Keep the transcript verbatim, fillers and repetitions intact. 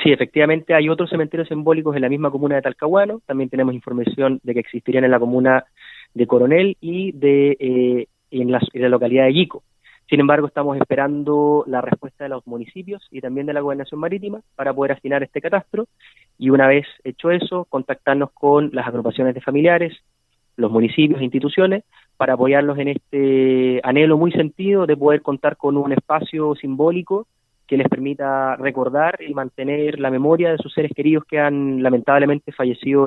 Sí, efectivamente hay otros cementerios simbólicos en la misma comuna de Talcahuano. También tenemos información de que existirían en la comuna de Coronel y de eh, en, la, en la localidad de Yico. Sin embargo, estamos esperando la respuesta de los municipios y también de la Gobernación Marítima para poder afinar este catastro, y una vez hecho eso, contactarnos con las agrupaciones de familiares, los municipios e instituciones, para apoyarlos en este anhelo muy sentido de poder contar con un espacio simbólico que les permita recordar y mantener la memoria de sus seres queridos que han lamentablemente fallecido